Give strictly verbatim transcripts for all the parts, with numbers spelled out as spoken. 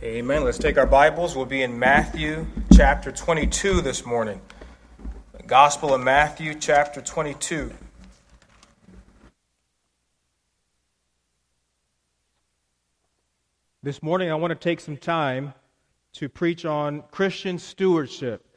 Amen. Let's take our Bibles. We'll be in Matthew chapter twenty-two this morning. The Gospel of Matthew chapter twenty-two. This morning I want to take some time to preach on Christian stewardship.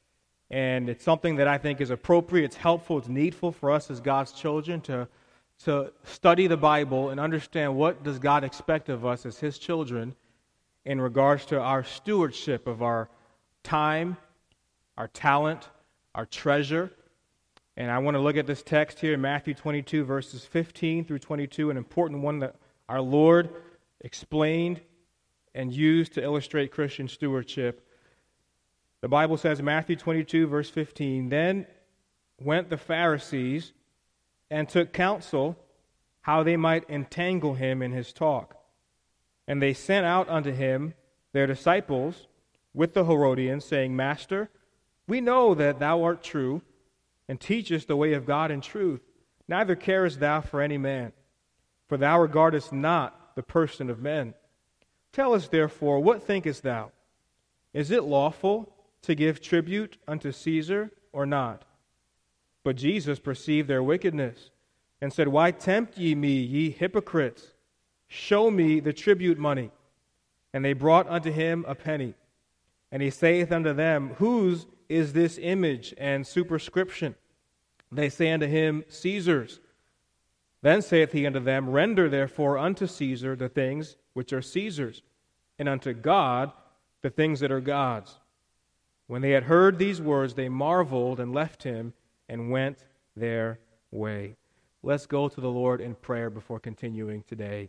And it's something that I think is appropriate, it's helpful, it's needful for us as God's children to, to study the Bible and understand what does God expect of us as His children in regards to our stewardship of our time, our talent, our treasure. And I want to look at this text here in Matthew twenty-two, verses fifteen through twenty-two, an important one that our Lord explained and used to illustrate Christian stewardship. The Bible says, Matthew twenty-two, verse fifteen, "Then went the Pharisees and took counsel how they might entangle him in his talk. And they sent out unto him their disciples with the Herodians, saying, Master, we know that thou art true, and teachest the way of God in truth. Neither carest thou for any man, for thou regardest not the person of men. Tell us therefore, what thinkest thou? Is it lawful to give tribute unto Caesar or not? But Jesus perceived their wickedness, and said, Why tempt ye me, ye hypocrites? Show me the tribute money. And they brought unto him a penny. And he saith unto them, Whose is this image and superscription? They say unto him, Caesar's. Then saith he unto them, Render therefore unto Caesar the things which are Caesar's, and unto God the things that are God's. When they had heard these words, they marveled and left him and went their way." Let's go to the Lord in prayer before continuing today.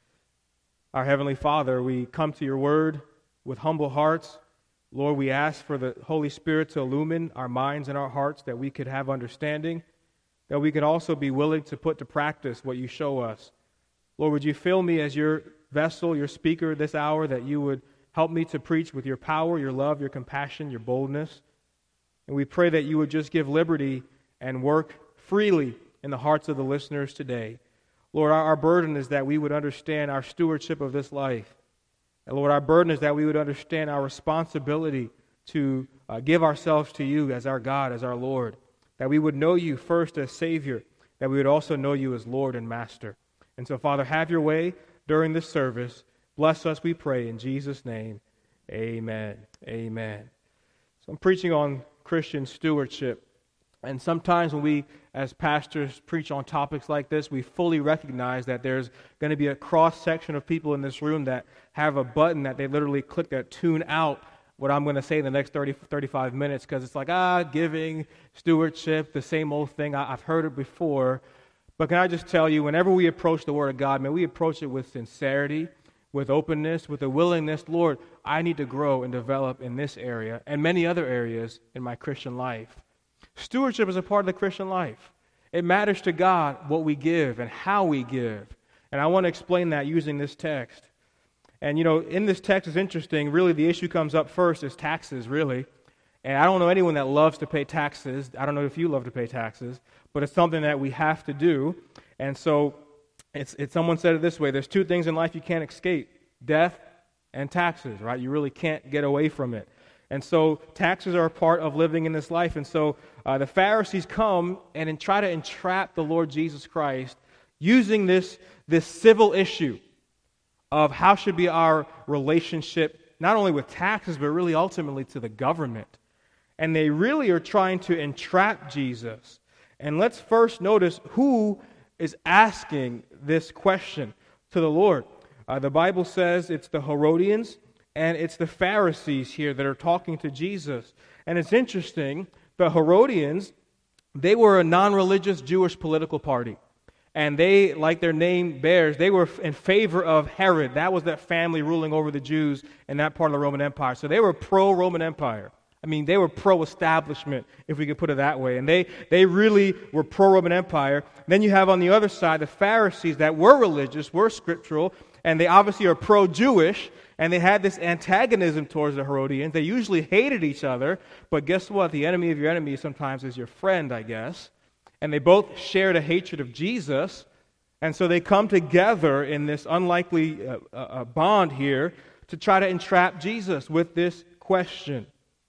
Our Heavenly Father, we come to your word with humble hearts. Lord, we ask for the Holy Spirit to illumine our minds and our hearts, that we could have understanding, that we could also be willing to put to practice what you show us. Lord, would you fill me as your vessel, your speaker this hour, that you would help me to preach with your power, your love, your compassion, your boldness. And we pray that you would just give liberty and work freely in the hearts of the listeners today. Lord, our, our burden is that we would understand our stewardship of this life. And Lord, our burden is that we would understand our responsibility to uh, give ourselves to you as our God, as our Lord. That we would know you first as Savior, that we would also know you as Lord and Master. And so, Father, have your way during this service. Bless us, we pray, in Jesus' name. Amen. Amen. So I'm preaching on Christian stewardship. And sometimes when we, as pastors, preach on topics like this, we fully recognize that there's going to be a cross-section of people in this room that have a button that they literally click that tune out what I'm going to say in the next thirty, thirty-five minutes, because it's like, ah, giving, stewardship, the same old thing. I, I've heard it before. But can I just tell you, whenever we approach the Word of God, man, we approach it with sincerity, with openness, with a willingness. Lord, I need to grow and develop in this area and many other areas in my Christian life. Stewardship is a part of the Christian life. It matters to God what we give and how we give. And I want to explain that using this text. And, you know, in this text, it's interesting. Really, the issue comes up first is taxes, really. And I don't know anyone that loves to pay taxes. I don't know if you love to pay taxes. But it's something that we have to do. And so, it's, it's someone said it this way. There's two things in life you can't escape. Death and taxes, right? You really can't get away from it. And so taxes are a part of living in this life. And so uh, the Pharisees come and, and try to entrap the Lord Jesus Christ using this, this civil issue of how should be our relationship, not only with taxes, but really ultimately to the government. And they really are trying to entrap Jesus. And let's first notice who is asking this question to the Lord. Uh, the Bible says it's the Herodians, and it's the Pharisees here that are talking to Jesus. And it's interesting, the Herodians, they were a non-religious Jewish political party. And they, like their name bears, they were in favor of Herod. That was that family ruling over the Jews in that part of the Roman Empire. So they were pro-Roman Empire. I mean, they were pro-establishment, if we could put it that way. And they, they really were pro-Roman Empire. Then you have on the other side the Pharisees that were religious, were scriptural, and they obviously are pro-Jewish. And they had this antagonism towards the Herodians. They usually hated each other, but guess what? The enemy of your enemy sometimes is your friend, I guess. And they both shared a hatred of Jesus, and so they come together in this unlikely uh, uh, bond here to try to entrap Jesus with this question.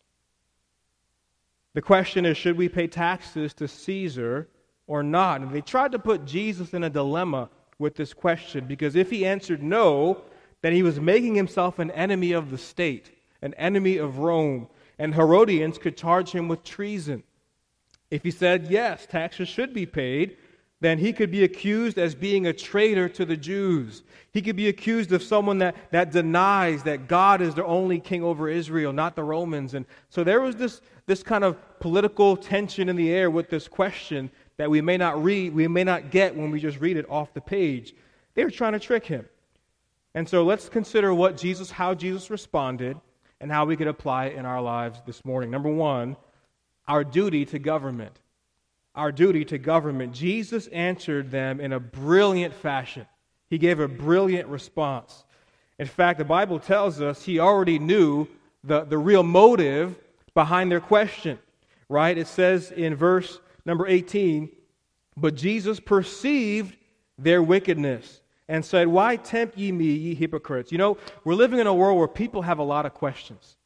The question is, should we pay taxes to Caesar or not? And they tried to put Jesus in a dilemma with this question, because if he answered no, then he was making himself an enemy of the state, an enemy of Rome, and Herodians could charge him with treason. If he said yes, taxes should be paid, then he could be accused as being a traitor to the Jews. He could be accused of someone that, that denies that God is the only king over Israel, not the Romans. And so there was this, this kind of political tension in the air with this question that we may not read, we may not get when we just read it off the page. They were trying to trick him. And so let's consider what Jesus, how Jesus responded and how we could apply it in our lives this morning. Number one, our duty to government. Our duty to government. Jesus answered them in a brilliant fashion. He gave a brilliant response. In fact, the Bible tells us he already knew the, the real motive behind their question, right? It says in verse number eighteen, but Jesus perceived their wickedness and said, why tempt ye me, ye hypocrites? You know, we're living in a world where people have a lot of questions.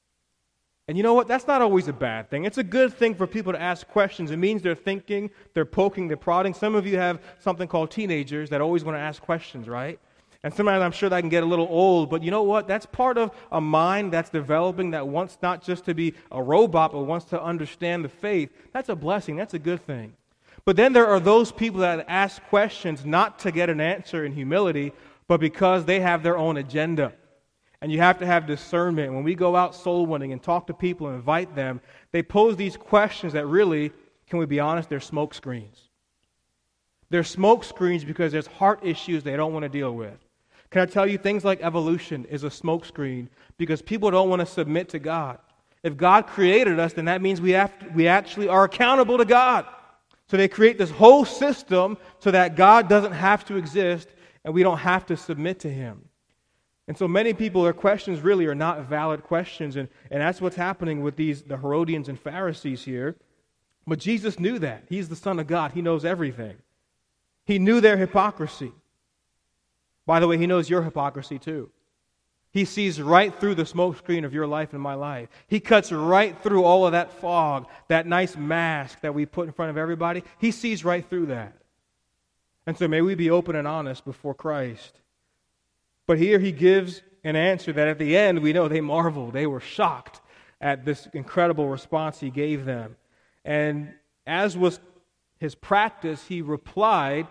And you know what? That's not always a bad thing. It's a good thing for people to ask questions. It means they're thinking, they're poking, they're prodding. Some of you have something called teenagers that always want to ask questions, right? And sometimes I'm sure that can get a little old, but you know what? That's part of a mind that's developing that wants not just to be a robot, but wants to understand the faith. That's a blessing. That's a good thing. But then there are those people that ask questions not to get an answer in humility, but because they have their own agenda. And you have to have discernment. When we go out soul winning and talk to people and invite them, they pose these questions that really, can we be honest, they're smoke screens. They're smoke screens because there's heart issues they don't want to deal with. Can I tell you, things like evolution is a smoke screen because people don't want to submit to God. If God created us, then that means we have to, we actually are accountable to God. So they create this whole system so that God doesn't have to exist and we don't have to submit to Him. And so many people, their questions really are not valid questions, and, and that's what's happening with these the Herodians and Pharisees here. But Jesus knew that. He's the Son of God. He knows everything. He knew their hypocrisy. By the way, He knows your hypocrisy too. He sees right through the smoke screen of your life and my life. He cuts right through all of that fog, that nice mask that we put in front of everybody. He sees right through that. And so may we be open and honest before Christ. But here He gives an answer that at the end we know they marveled. They were shocked at this incredible response He gave them. And as was His practice, He replied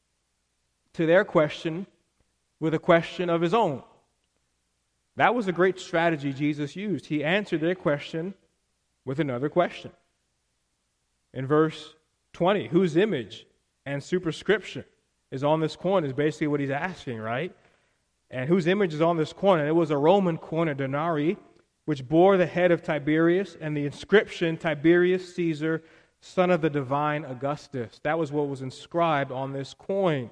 to their question with a question of His own. That was a great strategy Jesus used. He answered their question with another question. In verse twenty, whose image and superscription is on this coin is basically what He's asking, right? And whose image is on this coin? And it was a Roman coin, a denarii, which bore the head of Tiberius and the inscription, Tiberius Caesar, son of the divine Augustus. That was what was inscribed on this coin.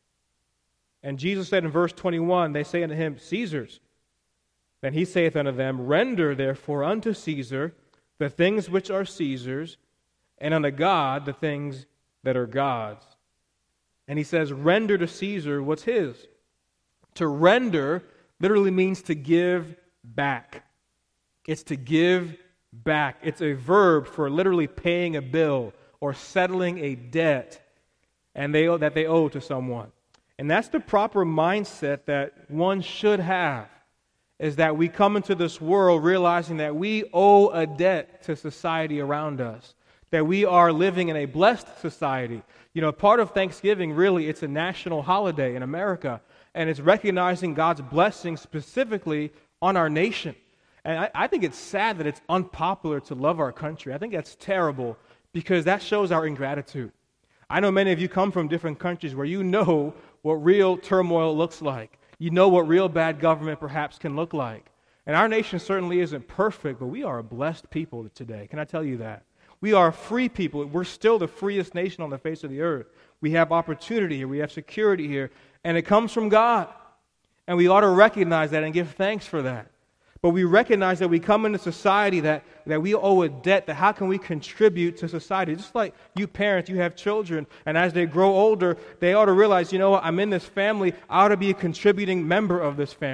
And Jesus said in verse twenty-one, they say unto Him, Caesar's. Then He saith unto them, render therefore unto Caesar the things which are Caesar's, and unto God the things that are God's. And He says, render to Caesar what's his. To render literally means to give back. It's to give back. It's a verb for literally paying a bill or settling a debt and they that they owe to someone. And that's the proper mindset that one should have, is that we come into this world realizing that we owe a debt to society around us, that we are living in a blessed society. You know, part of Thanksgiving, really, it's a national holiday in America, and it's recognizing God's blessing specifically on our nation. And I, I think it's sad that it's unpopular to love our country. I think that's terrible because that shows our ingratitude. I know many of you come from different countries where you know what real turmoil looks like. You know what real bad government perhaps can look like. And our nation certainly isn't perfect, but we are a blessed people today. Can I tell you that? We are a free people. We're still the freest nation on the face of the earth. We have opportunity here. We have security here. And it comes from God. And we ought to recognize that and give thanks for that. But we recognize that we come into society that, that we owe a debt, that how can we contribute to society? Just like you parents, you have children, and as they grow older, they ought to realize, you know what, I'm in this family, I ought to be a contributing member of this family.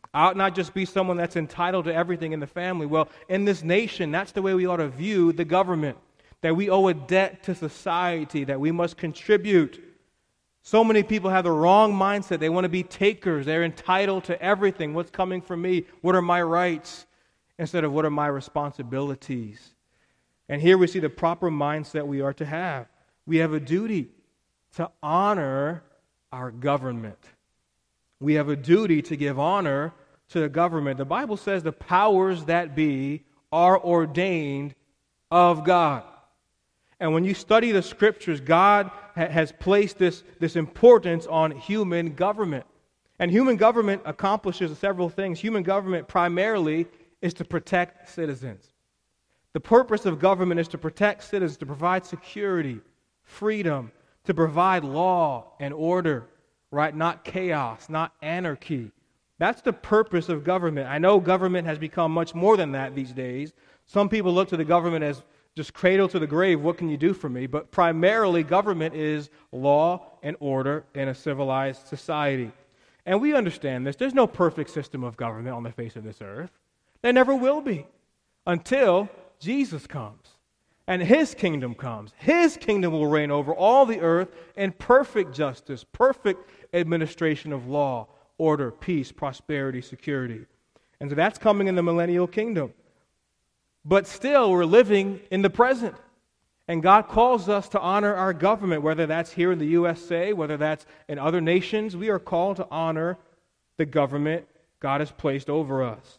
I ought not just be someone that's entitled to everything in the family. Well, in this nation, that's the way we ought to view the government, that we owe a debt to society, that we must contribute. So many people have the wrong mindset. They want to be takers. They're entitled to everything. What's coming from me? What are my rights? Instead of what are my responsibilities? And here we see the proper mindset we are to have. We have a duty to honor our government. We have a duty to give honor to the government. The Bible says the powers that be are ordained of God. And when you study the Scriptures, God ha- has placed this, this importance on human government. And human government accomplishes several things. Human government primarily is to protect citizens. The purpose of government is to protect citizens, to provide security, freedom, to provide law and order, right? Not chaos, not anarchy. That's the purpose of government. I know government has become much more than that these days. Some people look to the government as just cradle to the grave, what can you do for me? But primarily, government is law and order in a civilized society. And we understand this. There's no perfect system of government on the face of this earth. There never will be until Jesus comes and His kingdom comes. His kingdom will reign over all the earth in perfect justice, perfect administration of law, order, peace, prosperity, security. And so that's coming in the millennial kingdom. But still, we're living in the present. And God calls us to honor our government, whether that's here in the U S A, whether that's in other nations. We are called to honor the government God has placed over us.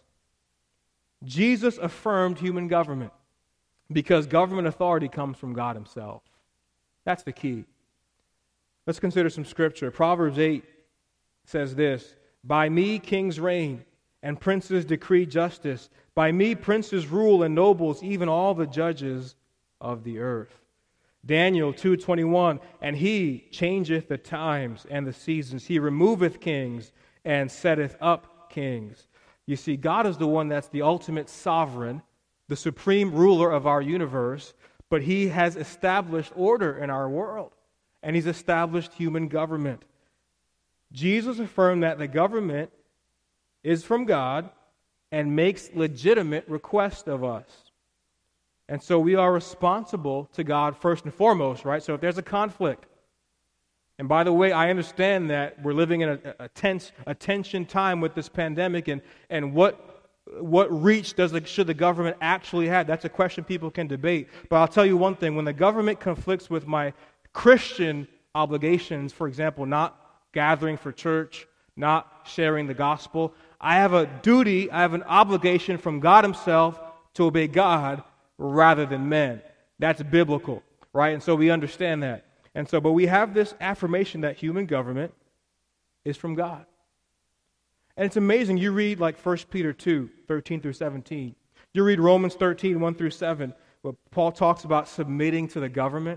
Jesus affirmed human government because government authority comes from God Himself. That's the key. Let's consider some scripture. Proverbs eight says this, "By me kings reign, and princes decree justice. By me princes rule, and nobles, even all the judges of the earth." Daniel two twenty-one, "And He changeth the times and the seasons. He removeth kings and setteth up kings." You see, God is the one that's the ultimate sovereign, the supreme ruler of our universe, but He has established order in our world, and He's established human government. Jesus affirmed that the government is from God and makes legitimate requests of us. And so we are responsible to God first and foremost, right? So if there's a conflict, and by the way, I understand that we're living in a, a tense, a tension time with this pandemic, and, and what, what reach does the, should the government actually have? That's a question people can debate. But I'll tell you one thing, when the government conflicts with my Christian obligations, for example, not gathering for church, not sharing the gospel, I have a duty, I have an obligation from God Himself to obey God rather than men. That's biblical, right? And so we understand that. And so, but we have this affirmation that human government is from God. And it's amazing. You read like First Peter two, thirteen through seventeen. You read Romans thirteen, one through seven, where Paul talks about submitting to the government.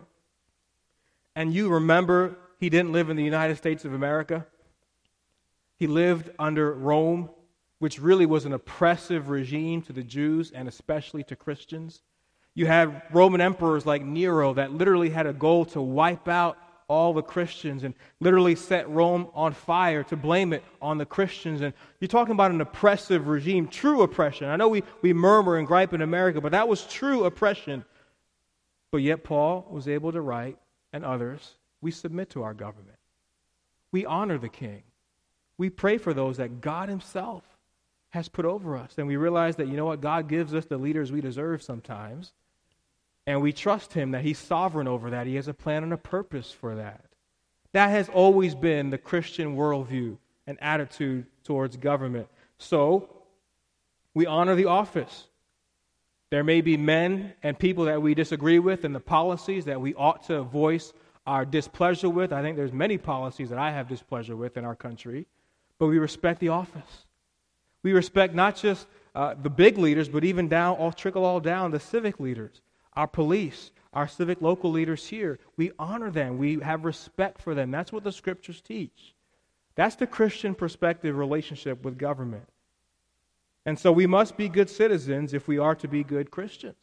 And you remember he didn't live in the United States of America. He lived under Rome, which really was an oppressive regime to the Jews and especially to Christians. You have Roman emperors like Nero that literally had a goal to wipe out all the Christians and literally set Rome on fire, to blame it on the Christians. And you're talking about an oppressive regime, true oppression. I know we, we murmur and gripe in America, but that was true oppression. But yet Paul was able to write, and others, we submit to our government. We honor the king. We pray for those that God Himself has put over us. And we realize that, you know what, God gives us the leaders we deserve sometimes. And we trust Him that He's sovereign over that. He has a plan and a purpose for that. That has always been the Christian worldview and attitude towards government. So, we honor the office. There may be men and people that we disagree with and the policies that we ought to voice our displeasure with. I think there's many policies that I have displeasure with in our country. But we respect the office. We respect not just uh, the big leaders, but even down, all trickle all down, the civic leaders. Our police, our civic local leaders here, we honor them. We have respect for them. That's what the Scriptures teach. That's the Christian perspective relationship with government. And so we must be good citizens if we are to be good Christians.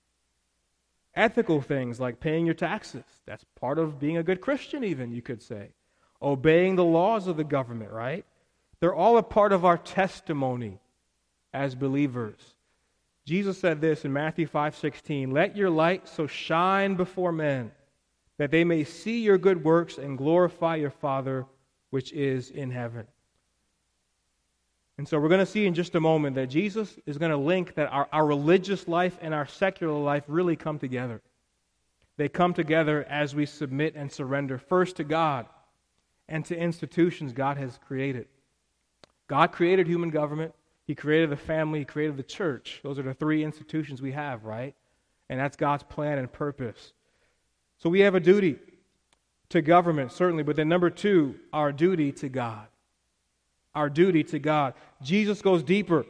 Ethical things like paying your taxes, that's part of being a good Christian even, you could say. Obeying the laws of the government, right? They're all a part of our testimony as believers. Jesus said this in Matthew five sixteen, "Let your light so shine before men, that they may see your good works and glorify your Father which is in heaven." And so we're going to see in just a moment that Jesus is going to link that our, our religious life and our secular life really come together. They come together as we submit and surrender first to God and to institutions God has created. God created human government. He created the family. He created the church. Those are the three institutions we have, right? And that's God's plan and purpose. So we have a duty to government, certainly, but then number two, our duty to God. Our duty to God. Jesus goes deeper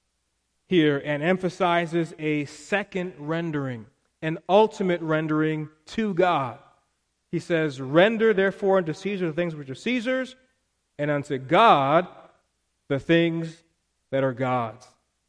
here and emphasizes a second rendering, an ultimate rendering to God. He says, "Render therefore unto Caesar the things which are Caesar's, and unto God the things that are God's."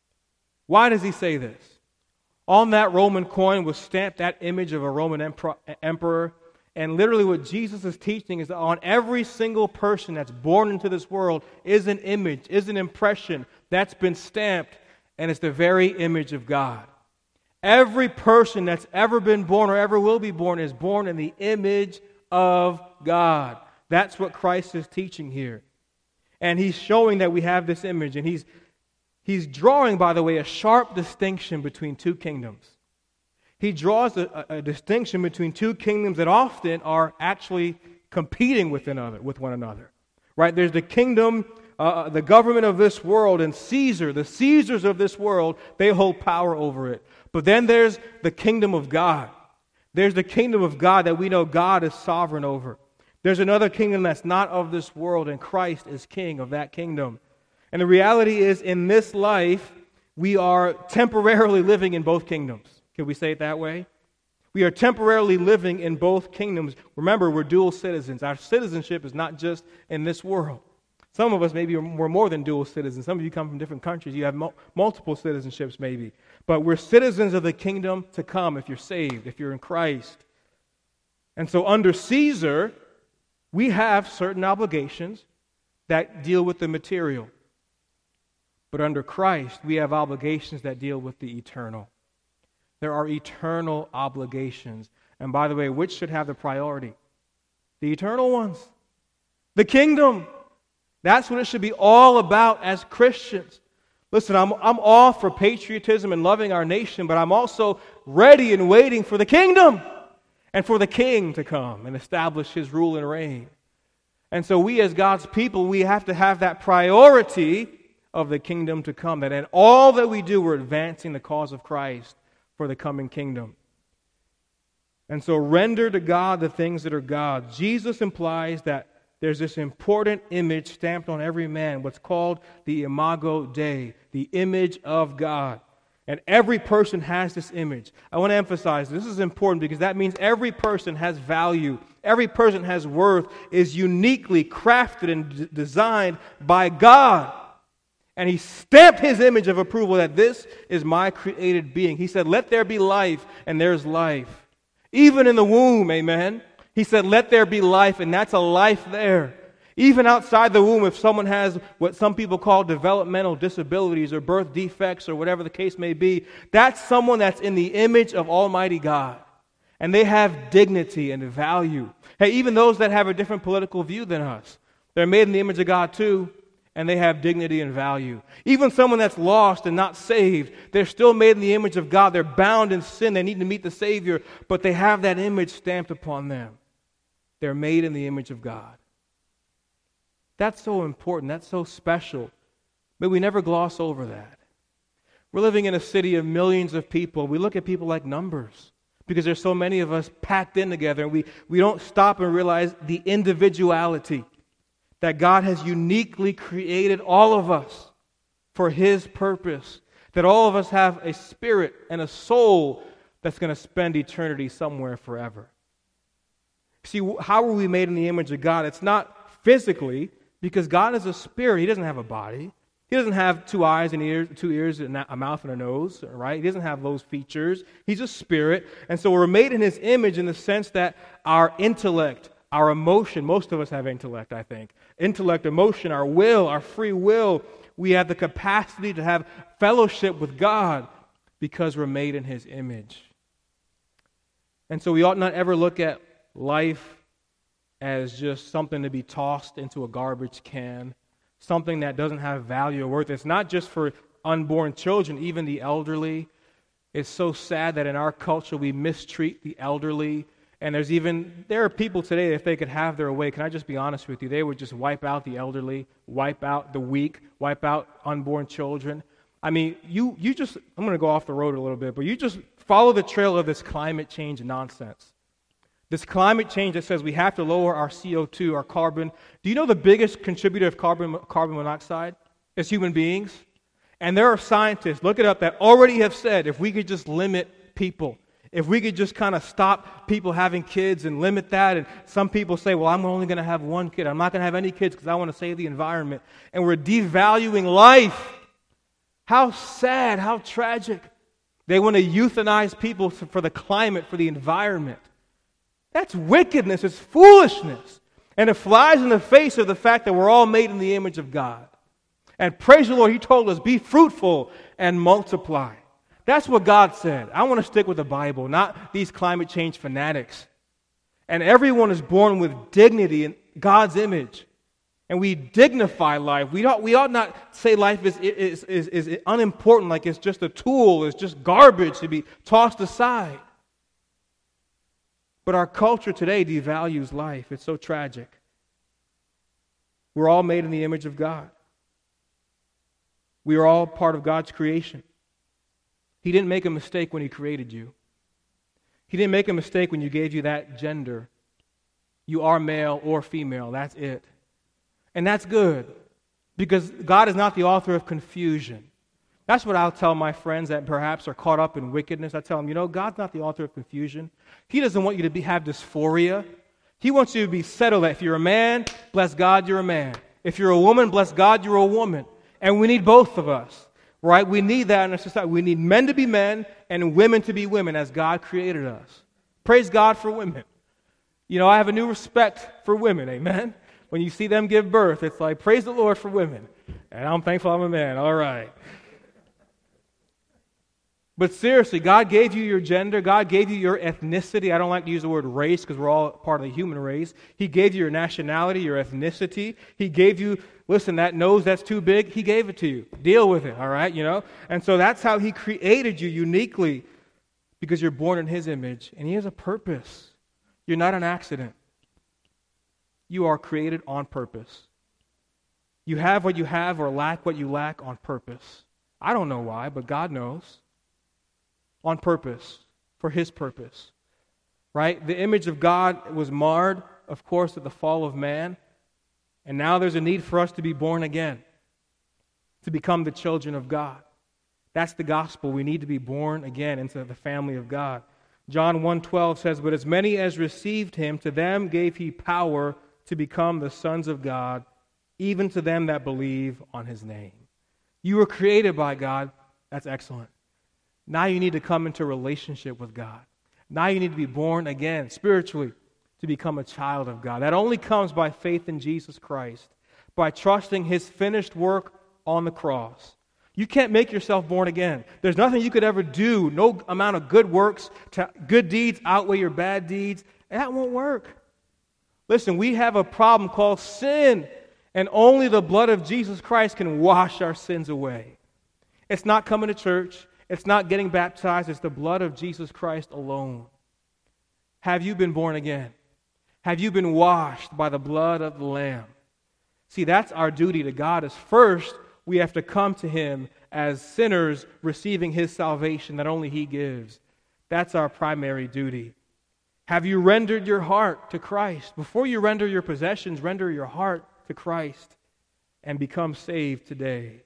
Why does he say this? On that Roman coin was stamped that image of a Roman emperor. And literally what Jesus is teaching is that on every single person that's born into this world is an image, is an impression that's been stamped, and it's the very image of God. Every person that's ever been born or ever will be born is born in the image of God. That's what Christ is teaching here. And he's showing that we have this image, and he's he's drawing, by the way, a sharp distinction between two kingdoms. He draws a, a, a distinction between two kingdoms that often are actually competing with another, with one another. Right? There's the kingdom, uh, the government of this world, and Caesar, the Caesars of this world, they hold power over it. But then there's the kingdom of God. There's the kingdom of God that we know God is sovereign over. There's another kingdom that's not of this world, and Christ is king of that kingdom. And the reality is, in this life, we are temporarily living in both kingdoms. Can we say it that way? We are temporarily living in both kingdoms. Remember, we're dual citizens. Our citizenship is not just in this world. Some of us maybe we're more than dual citizens. Some of you come from different countries. You have mo- multiple citizenships maybe. But we're citizens of the kingdom to come if you're saved, if you're in Christ. And so under Caesar, we have certain obligations that deal with the material. But under Christ, we have obligations that deal with the eternal. There are eternal obligations. And by the way, which should have the priority? The eternal ones. The kingdom. That's what it should be all about as Christians. Listen, I'm, I'm all for patriotism and loving our nation, but I'm also ready and waiting for the kingdom and for the king to come and establish his rule and reign. And so we as God's people, we have to have that priority of the kingdom to come. That in all that we do, we're advancing the cause of Christ for the coming kingdom. And so render to God the things that are God's. Jesus implies that there's this important image stamped on every man, what's called the Imago Dei, the image of God. And every person has this image. I want to emphasize this is important because that means every person has value. Every person has worth, is uniquely crafted and d- designed by God. And he stamped his image of approval that this is my created being. He said, let there be life, and there's life. Even in the womb, amen. He said, let there be life, and that's a life there. Even outside the womb, if someone has what some people call developmental disabilities or birth defects or whatever the case may be, that's someone that's in the image of Almighty God. And they have dignity and value. Hey, even those that have a different political view than us, they're made in the image of God too. And they have dignity and value. Even someone that's lost and not saved, they're still made in the image of God. They're bound in sin. They need to meet the Savior, but they have that image stamped upon them. They're made in the image of God. That's so important. That's so special. But we never gloss over that. We're living in a city of millions of people. We look at people like numbers because there's so many of us packed in together, and we, we don't stop and realize the individuality that God has uniquely created all of us for His purpose. That all of us have a spirit and a soul that's going to spend eternity somewhere forever. See, how are we made in the image of God? It's not physically, because God is a spirit. He doesn't have a body. He doesn't have two eyes and ears, two ears and a mouth and a nose, right? He doesn't have those features. He's a spirit. And so we're made in His image in the sense that our intellect, our emotion. Most of us have intellect, I think. Intellect, emotion, our will, our free will. We have the capacity to have fellowship with God because we're made in His image. And so we ought not ever look at life as just something to be tossed into a garbage can, something that doesn't have value or worth. It's not just for unborn children, even the elderly. It's so sad that in our culture we mistreat the elderly. And there's even, there are people today, if they could have their way, can I just be honest with you, they would just wipe out the elderly, wipe out the weak, wipe out unborn children. I mean, you, you just, I'm going to go off the road a little bit, but you just follow the trail of this climate change nonsense. This climate change that says we have to lower our C O two, our carbon. Do you know the biggest contributor of carbon, carbon monoxide is human beings? And there are scientists, look it up, that already have said if we could just limit people, if we could just kind of stop people having kids and limit that. And some people say, well, I'm only going to have one kid. I'm not going to have any kids because I want to save the environment. And we're devaluing life. How sad, how tragic. They want to euthanize people for the climate, for the environment. That's wickedness. It's foolishness. And it flies in the face of the fact that we're all made in the image of God. And praise the Lord, He told us, be fruitful and multiply. That's what God said. I want to stick with the Bible, not these climate change fanatics. And everyone is born with dignity in God's image. And we dignify life. We ought, we ought not say life is, is, is, is unimportant, like it's just a tool, it's just garbage to be tossed aside. But our culture today devalues life. It's so tragic. We're all made in the image of God. We are all part of God's creation. He didn't make a mistake when He created you. He didn't make a mistake when you gave you that gender. You are male or female. That's it. And that's good, because God is not the author of confusion. That's what I'll tell my friends that perhaps are caught up in wickedness. I tell them, you know, God's not the author of confusion. He doesn't want you to be, have dysphoria. He wants you to be settled that if you're a man, bless God, you're a man. If you're a woman, bless God, you're a woman. And we need both of us, right? We need that in our society. We need men to be men and women to be women as God created us. Praise God for women. You know, I have a new respect for women, amen? When you see them give birth, it's like, praise the Lord for women. And I'm thankful I'm a man, all right. But seriously, God gave you your gender. God gave you your ethnicity. I don't like to use the word race because we're all part of the human race. He gave you your nationality, your ethnicity. He gave you, listen, that nose that's too big, He gave it to you. Deal with it, all right, you know? And so that's how He created you uniquely, because you're born in His image. And He has a purpose. You're not an accident. You are created on purpose. You have what you have or lack what you lack on purpose. I don't know why, but God knows. On purpose, for His purpose. Right? The image of God was marred, of course, at the fall of man. And now there's a need for us to be born again, to become the children of God. That's the gospel. We need to be born again into the family of God. John one twelve says, but as many as received Him, to them gave He power to become the sons of God, even to them that believe on His name. You were created by God. That's excellent. Now you need to come into a relationship with God. Now you need to be born again spiritually to become a child of God. That only comes by faith in Jesus Christ, by trusting His finished work on the cross. You can't make yourself born again. There's nothing you could ever do. No amount of good works, to, good deeds outweigh your bad deeds. That won't work. Listen, we have a problem called sin, and only the blood of Jesus Christ can wash our sins away. It's not coming to church. It's not getting baptized. It's the blood of Jesus Christ alone. Have you been born again? Have you been washed by the blood of the Lamb? See, that's our duty to God, is first we have to come to Him as sinners receiving His salvation that only He gives. That's our primary duty. Have you rendered your heart to Christ? Before you render your possessions, render your heart to Christ and become saved today.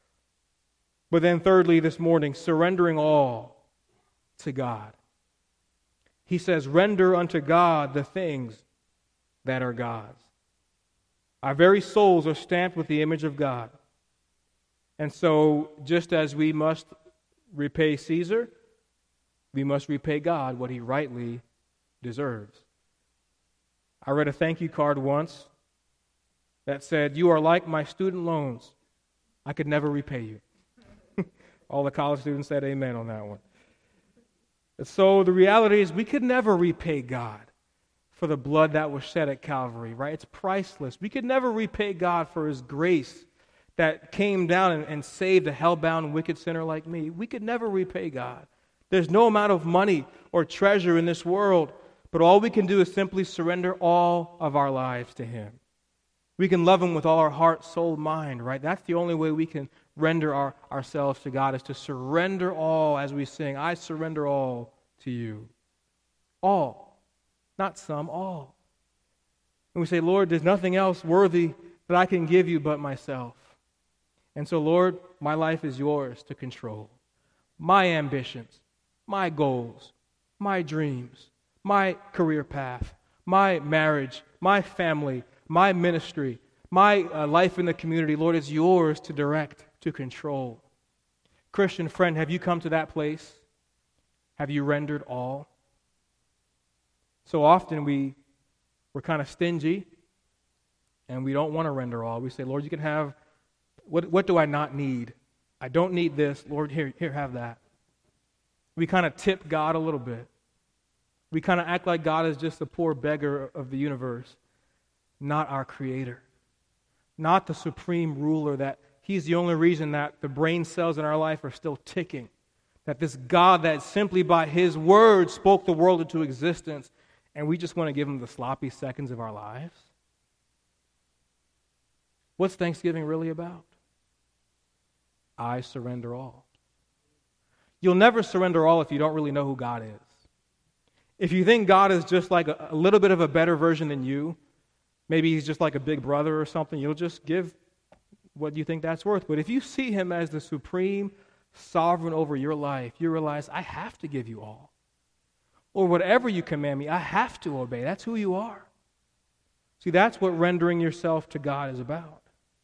But then thirdly this morning, surrendering all to God. He says, render unto God the things that are God's. Our very souls are stamped with the image of God. And so, just as we must repay Caesar, we must repay God what He rightly deserves. I read a thank you card once that said, "You are like my student loans. I could never repay you." All the college students said amen on that one. And so the reality is we could never repay God for the blood that was shed at Calvary, right? It's priceless. We could never repay God for His grace that came down and, and saved a hell-bound, wicked sinner like me. We could never repay God. There's no amount of money or treasure in this world, but all we can do is simply surrender all of our lives to Him. We can love Him with all our heart, soul, mind, right? That's the only way we can render our, ourselves to God, is to surrender all, as we sing, "I surrender all to you." All. Not some, all. And we say, "Lord, there's nothing else worthy that I can give you but myself." And so, Lord, my life is yours to control. My ambitions, my goals, my dreams, my career path, my marriage, my family, my ministry, my uh, life in the community, Lord, is yours to direct, to control. Christian friend, have you come to that place? Have you rendered all? So often we, we're kind of stingy and we don't want to render all. We say, "Lord, you can have, what, what do I not need? I don't need this. Lord, here, here, have that." We kind of tip God a little bit. We kind of act like God is just the poor beggar of the universe, not our Creator, not the supreme ruler, that He's the only reason that the brain cells in our life are still ticking, that this God that simply by His word spoke the world into existence, and we just want to give Him the sloppy seconds of our lives. What's Thanksgiving really about? I surrender all. You'll never surrender all if you don't really know who God is. If you think God is just like a, a little bit of a better version than you, maybe He's just like a big brother or something, you'll just give what you think that's worth. But if you see Him as the supreme sovereign over your life, you realize, I have to give you all. Or whatever you command me, I have to obey. That's who you are. See, that's what rendering yourself to God is about.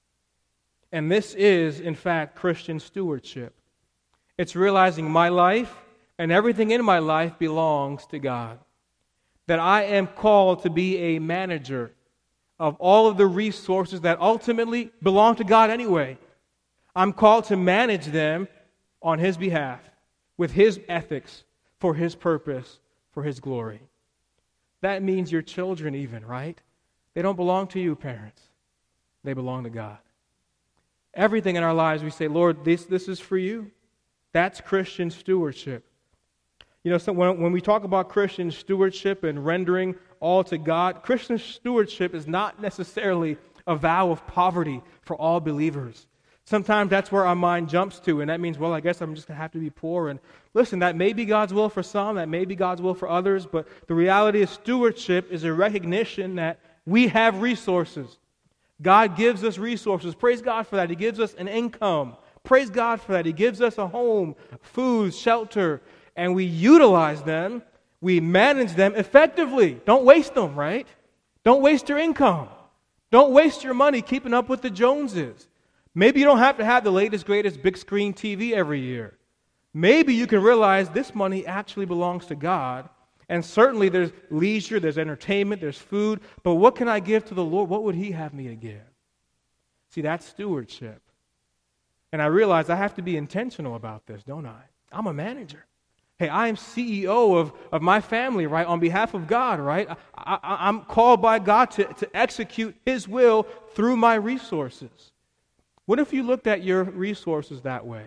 And this is, in fact, Christian stewardship. It's realizing my life and everything in my life belongs to God. That I am called to be a manager of all of the resources that ultimately belong to God anyway. I'm called to manage them on His behalf, with His ethics, for His purpose, for His glory. That means your children even, right? They don't belong to you, parents. They belong to God. Everything in our lives, we say, Lord, this, this is for you. That's Christian stewardship. You know, so when, when we talk about Christian stewardship and rendering all to God, Christian stewardship is not necessarily a vow of poverty for all believers. Sometimes that's where our mind jumps to, and that means, well, I guess I'm just going to have to be poor. And listen, that may be God's will for some, that may be God's will for others, but the reality is stewardship is a recognition that we have resources. God gives us resources. Praise God for that. He gives us an income. Praise God for that. He gives us a home, food, shelter, and we utilize them. We manage them effectively. Don't waste them, right? Don't waste your income. Don't waste your money keeping up with the Joneses. Maybe you don't have to have the latest, greatest big screen T V every year. Maybe you can realize this money actually belongs to God. And certainly there's leisure, there's entertainment, there's food. But what can I give to the Lord? What would He have me to give? See, that's stewardship. And I realize I have to be intentional about this, don't I? I'm a manager. Hey, I am C E O of, of my family, right, on behalf of God, right? I, I, I'm called by God to, to execute His will through my resources. What if you looked at your resources that way?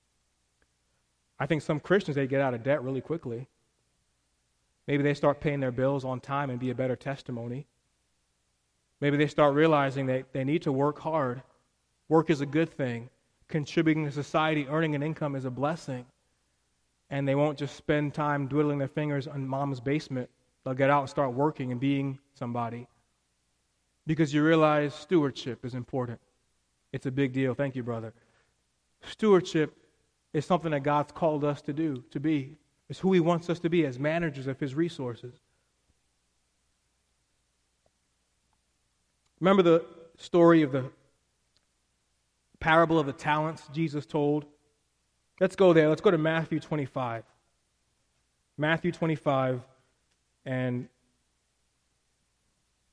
I think some Christians, they get out of debt really quickly. Maybe they start paying their bills on time and be a better testimony. Maybe they start realizing that they need to work hard. Work is a good thing. Contributing to society, earning an income is a blessing. And they won't just spend time dwiddling their fingers in mom's basement. They'll get out and start working and being somebody. Because you realize stewardship is important. It's a big deal. Thank you, brother. Stewardship is something that God's called us to do, to be. It's who He wants us to be as managers of His resources. Remember the story of the parable of the talents Jesus told? Let's go there. Let's go to Matthew twenty-five. Matthew twenty-five, and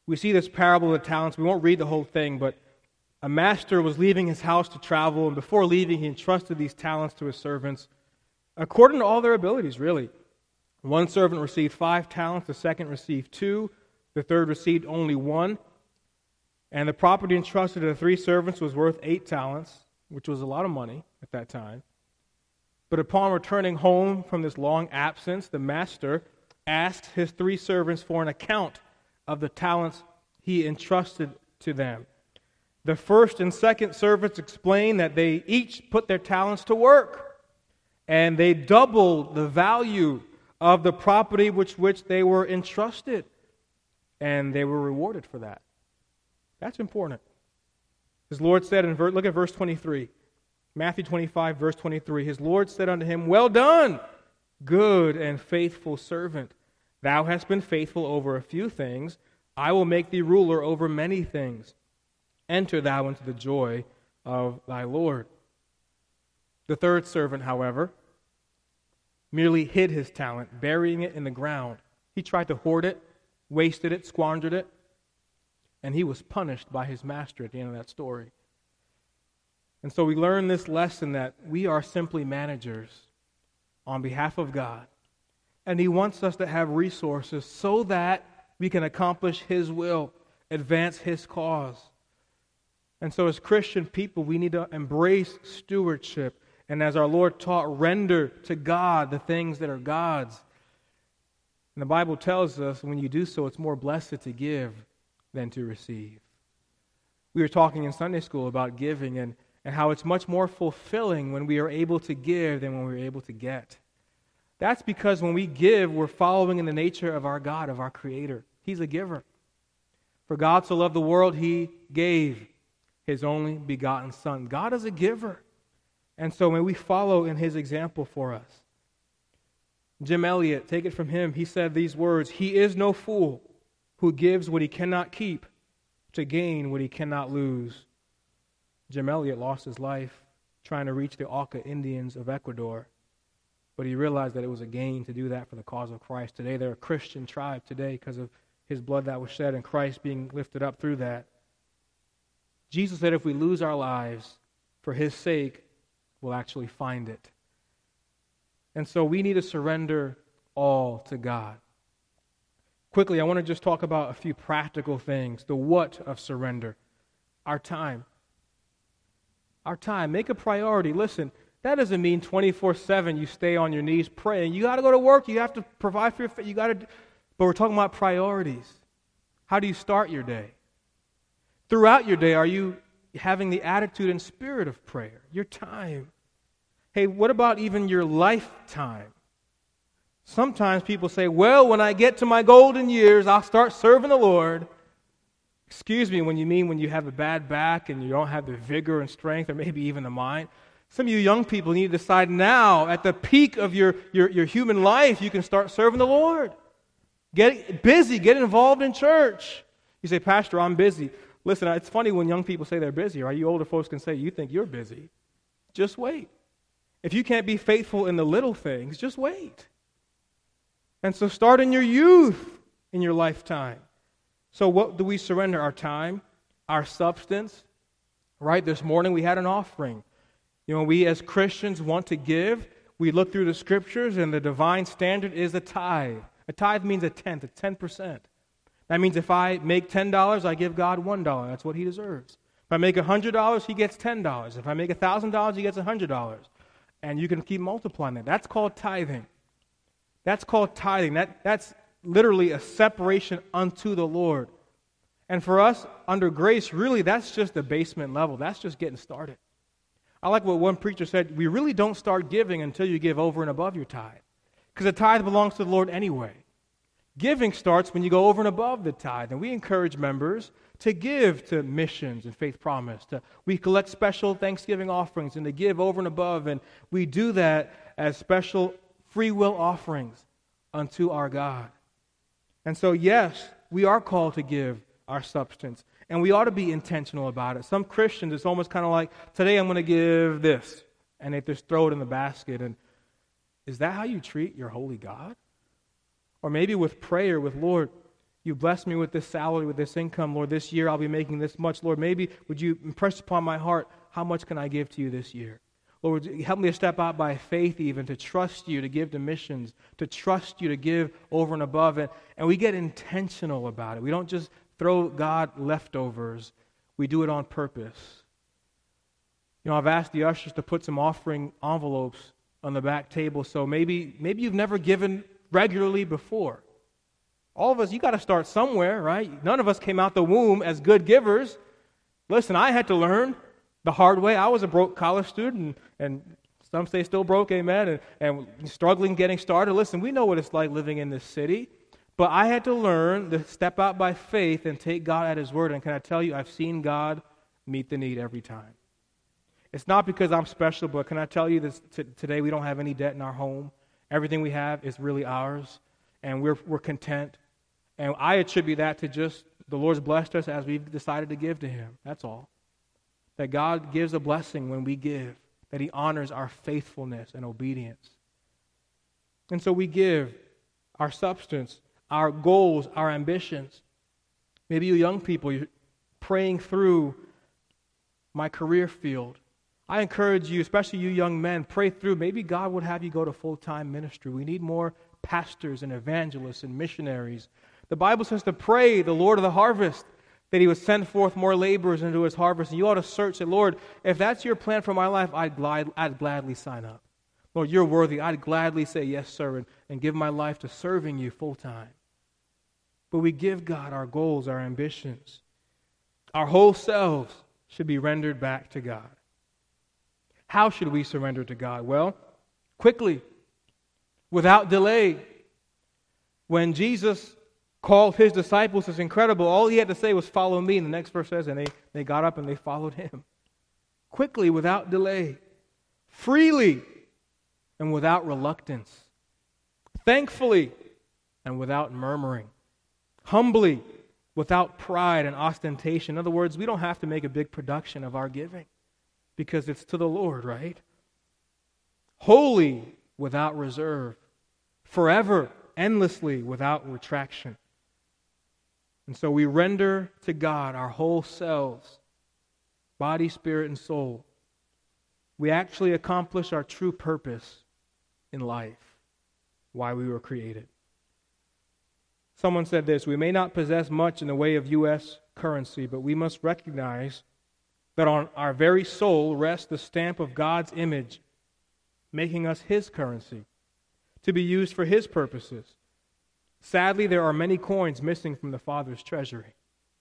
We see this parable of the talents. We won't read the whole thing, but a master was leaving his house to travel, and before leaving, he entrusted these talents to his servants, according to all their abilities, really. One servant received five talents, the second received two, the third received only one, and the property entrusted to the three servants was worth eight talents, which was a lot of money at that time. But upon returning home from this long absence, the master asked his three servants for an account of the talents he entrusted to them. The first and second servants explained that they each put their talents to work, and they doubled the value of the property which which they were entrusted, and they were rewarded for that. That's important. His Lord said, in look at verse twenty-three, Matthew twenty-five, verse twenty-three, his Lord said unto him, Well done, good and faithful servant. Thou hast been faithful over a few things. I will make thee ruler over many things. Enter thou into the joy of thy Lord. The third servant, however, merely hid his talent, burying it in the ground. He tried to hoard it, wasted it, squandered it, and he was punished by his master at the end of that story. And so we learn this lesson that we are simply managers on behalf of God. And he wants us to have resources so that we can accomplish his will, advance his cause. And so as Christian people, we need to embrace stewardship. And as our Lord taught, render to God the things that are God's. And the Bible tells us when you do so, it's more blessed to give than to receive. We were talking in Sunday school about giving and, and how it's much more fulfilling when we are able to give than when we're able to get. That's because when we give, we're following in the nature of our God, of our Creator. He's a giver. For God so loved the world, He gave His only begotten Son. God is a giver. And so may we follow in His example for us. Jim Elliot, take it from him, he said these words, He is no fool who gives what he cannot keep to gain what he cannot lose. Jim Elliot lost his life trying to reach the Auca Indians of Ecuador. But he realized that it was a gain to do that for the cause of Christ. Today they're a Christian tribe today because of his blood that was shed and Christ being lifted up through that. Jesus said if we lose our lives for His sake, we'll actually find it. And so we need to surrender all to God. Quickly, I want to just talk about a few practical things. The what of surrender. Our time. Our time. Make a priority. Listen, that doesn't mean twenty-four seven you stay on your knees praying. You got to go to work. You have to provide for your family. You got to. But we're talking about priorities. How do you start your day? Throughout your day, are you having the attitude and spirit of prayer? Your time. Hey, what about even your lifetime? Sometimes people say, well, when I get to my golden years, I'll start serving the Lord. Excuse me, when you mean when you have a bad back and you don't have the vigor and strength or maybe even the mind. Some of you young people need to decide now, at the peak of your, your, your human life, you can start serving the Lord. Get busy, get involved in church. You say, Pastor, I'm busy. Listen, it's funny when young people say they're busy, right? You older folks can say, you think you're busy. Just wait. If you can't be faithful in the little things, just wait. And so start in your youth, in your lifetime. So what do we surrender? Our time, our substance, right? This morning we had an offering. You know, we as Christians want to give. We look through the Scriptures, and the divine standard is a tithe. A tithe means a tenth, a ten percent. That means if I make ten dollars, I give God one dollar. That's what He deserves. If I make one hundred dollars, He gets ten dollars. If I make one thousand dollars, He gets one hundred dollars. And you can keep multiplying that. That's called tithing. That's called tithing. That, that's literally a separation unto the Lord. And for us, under grace, really, that's just the basement level. That's just getting started. I like what one preacher said, we really don't start giving until you give over and above your tithe. Because the tithe belongs to the Lord anyway. Giving starts when you go over and above the tithe. And we encourage members to give to missions and Faith Promise. To, we collect special Thanksgiving offerings and to give over and above. And we do that as special free will offerings unto our God. And so, yes, we are called to give our substance. And we ought to be intentional about it. Some Christians, it's almost kind of like, today I'm going to give this. And they just throw it in the basket. And is that how you treat your holy God? Or maybe with prayer, with Lord, You bless me with this salary, with this income, Lord. This year I'll be making this much. Lord, maybe would you impress upon my heart, how much can I give to you this year? Lord, would you help me to step out by faith even, to trust you, to give to missions, to trust you, to give over and above. And, and we get intentional about it. We don't just throw God leftovers. We do it on purpose. You know, I've asked the ushers to put some offering envelopes on the back table, so maybe maybe you've never given regularly before. All of us, you got to start somewhere, right? None of us came out the womb as good givers. Listen, I had to learn the hard way. I was a broke college student, and some say still broke, amen, and, and struggling getting started. Listen, we know what it's like living in this city, but I had to learn to step out by faith and take God at His word, and can I tell you, I've seen God meet the need every time. It's not because I'm special, but can I tell you this t- today we don't have any debt in our home. Everything we have is really ours, and we're we're content. And I attribute that to just the Lord's blessed us as we've decided to give to Him. That's all. That God gives a blessing when we give, that He honors our faithfulness and obedience. And so we give our substance, our goals, our ambitions. Maybe you young people, you're praying through my career field. I encourage you, especially you young men, pray through. Maybe God would have you go to full-time ministry. We need more pastors and evangelists and missionaries. The Bible says to pray the Lord of the harvest, that He would send forth more laborers into His harvest. And you ought to search, say, Lord, if that's your plan for my life, I'd, glad, I'd gladly sign up. Lord, you're worthy. I'd gladly say yes, sir, and, and give my life to serving you full-time. But we give God our goals, our ambitions. Our whole selves should be rendered back to God. How should we surrender to God? Well, quickly, without delay. When Jesus called His disciples, it's incredible. All He had to say was, follow me. And the next verse says, and they, they got up and they followed Him. Quickly, without delay. Freely and without reluctance. Thankfully and without murmuring. Humbly, without pride and ostentation. In other words, we don't have to make a big production of our giving because it's to the Lord, right? Holy, without reserve. Forever, endlessly, without retraction. And so we render to God our whole selves, body, spirit, and soul. We actually accomplish our true purpose in life, why we were created. Someone said this, we may not possess much in the way of U S currency, but we must recognize that on our very soul rests the stamp of God's image, making us His currency, to be used for His purposes. Sadly, there are many coins missing from the Father's treasury.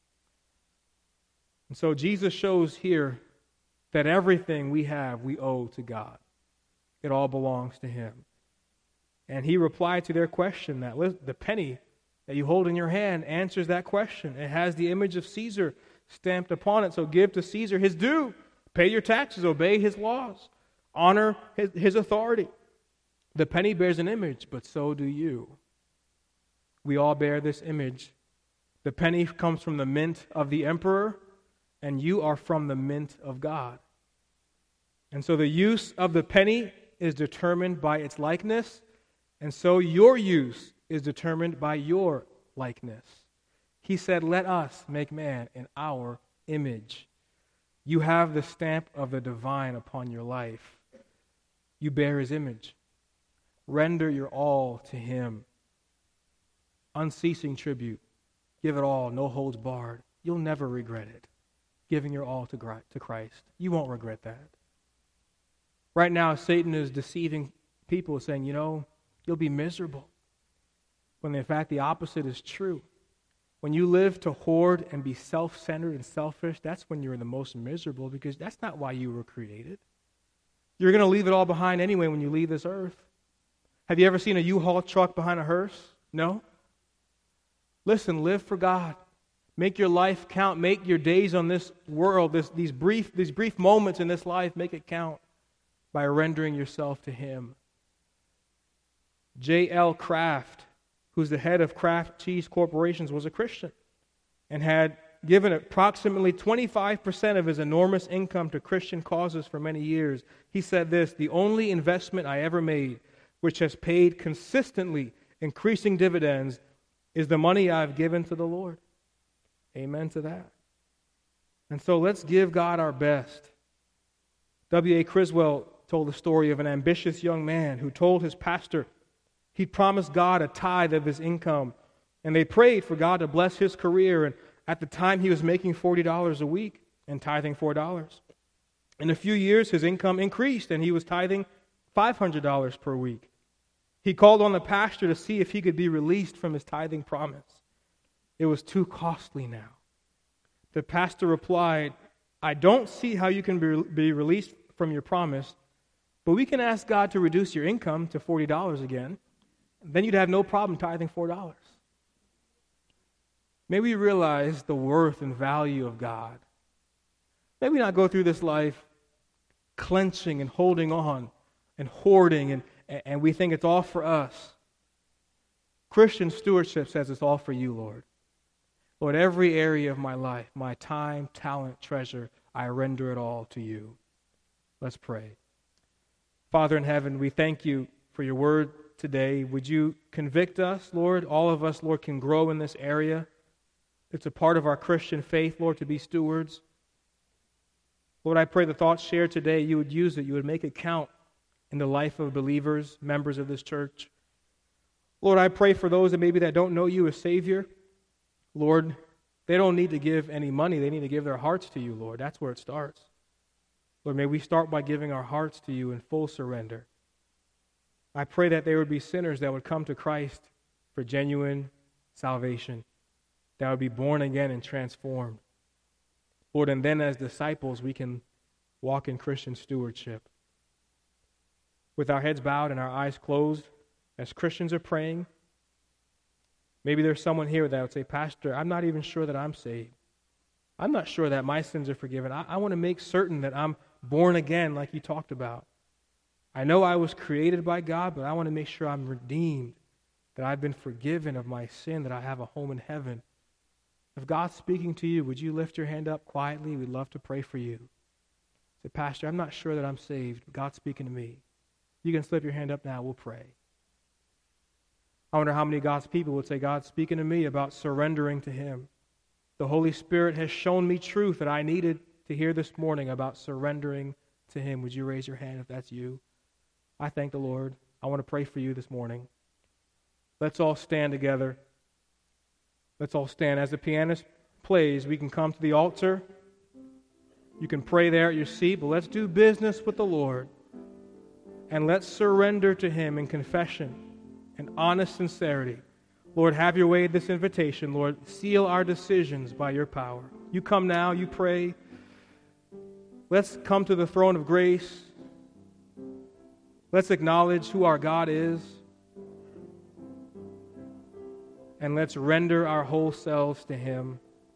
And so Jesus shows here that everything we have, we owe to God. It all belongs to Him. And He replied to their question that the penny that you hold in your hand answers that question. It has the image of Caesar stamped upon it. So give to Caesar his due. Pay your taxes. Obey his laws. Honor his, his authority. The penny bears an image, but so do you. We all bear this image. The penny comes from the mint of the emperor, and you are from the mint of God. And so the use of the penny is determined by its likeness, and so your use is determined by your likeness. He said, let us make man in our image. You have the stamp of the divine upon your life. You bear His image. Render your all to Him. Unceasing tribute. Give it all, no holds barred. You'll never regret it. Giving your all to Christ. You won't regret that. Right now, Satan is deceiving people, saying, you know, you'll be miserable. When in fact the opposite is true. When you live to hoard and be self-centered and selfish, that's when you're the most miserable, because that's not why you were created. You're going to leave it all behind anyway when you leave this earth. Have you ever seen a U-Haul truck behind a hearse? No? Listen, live for God. Make your life count. Make your days on this world, this, these brief, these brief moments in this life, make it count by rendering yourself to Him. J L Kraft, who's the head of Kraft Cheese Corporations, was a Christian and had given approximately twenty-five percent of his enormous income to Christian causes for many years. He said this, the only investment I ever made, which has paid consistently increasing dividends, is the money I've given to the Lord. Amen to that. And so let's give God our best. W A Criswell told the story of an ambitious young man who told his pastor he'd promised God a tithe of his income, and they prayed for God to bless his career. And at the time, he was making forty dollars a week and tithing four dollars. In a few years, his income increased, and he was tithing five hundred dollars per week. He called on the pastor to see if he could be released from his tithing promise. It was too costly now. The pastor replied, I don't see how you can be, be released from your promise, but we can ask God to reduce your income to forty dollars again. Then you'd have no problem tithing four dollars. May we realize the worth and value of God. May we not go through this life clenching and holding on and hoarding, and, and we think it's all for us. Christian stewardship says it's all for you, Lord. Lord, every area of my life, my time, talent, treasure, I render it all to you. Let's pray. Father in heaven, we thank you for your word today. Would you convict us, Lord? All of us, Lord, can grow in this area. It's a part of our Christian faith, Lord, to be stewards. Lord, I pray the thoughts shared today, you would use it, you would make it count in the life of believers, members of this church. Lord, I pray for those that maybe that don't know you as Savior. Lord, they don't need to give any money. They need to give their hearts to you, Lord. That's where it starts. Lord, may we start by giving our hearts to you in full surrender. I pray that there would be sinners that would come to Christ for genuine salvation, that would be born again and transformed. Lord, and then as disciples, we can walk in Christian stewardship. With our heads bowed and our eyes closed, as Christians are praying, maybe there's someone here that would say, Pastor, I'm not even sure that I'm saved. I'm not sure that my sins are forgiven. I, I want to make certain that I'm born again like you talked about. I know I was created by God, but I want to make sure I'm redeemed, that I've been forgiven of my sin, that I have a home in heaven. If God's speaking to you, would you lift your hand up quietly? We'd love to pray for you. Say, Pastor, I'm not sure that I'm saved. God's speaking to me. You can slip your hand up now. We'll pray. I wonder how many God's people would say, God's speaking to me about surrendering to Him. The Holy Spirit has shown me truth that I needed to hear this morning about surrendering to Him. Would you raise your hand if that's you? I thank the Lord. I want to pray for you this morning. Let's all stand together. Let's all stand. As the pianist plays, we can come to the altar. You can pray there at your seat, but let's do business with the Lord. And let's surrender to Him in confession and honest sincerity. Lord, have your way at this invitation. Lord, seal our decisions by your power. You come now, you pray. Let's come to the throne of grace. Let's acknowledge who our God is. And let's render our whole selves to Him.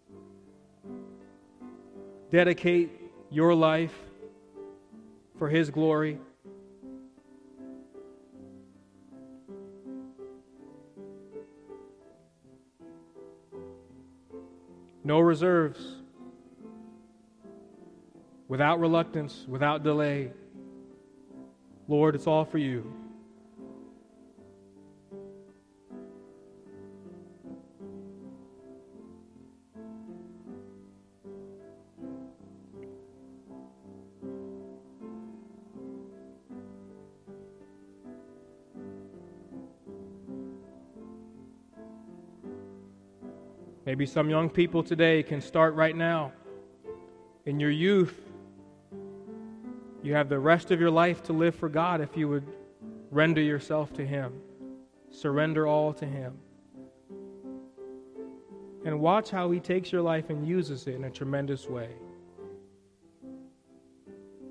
Dedicate your life for His glory. No reserves. Without reluctance, without delay. Lord, it's all for you. Maybe some young people today can start right now. In your youth, you have the rest of your life to live for God if you would render yourself to Him. Surrender all to Him. And watch how He takes your life and uses it in a tremendous way.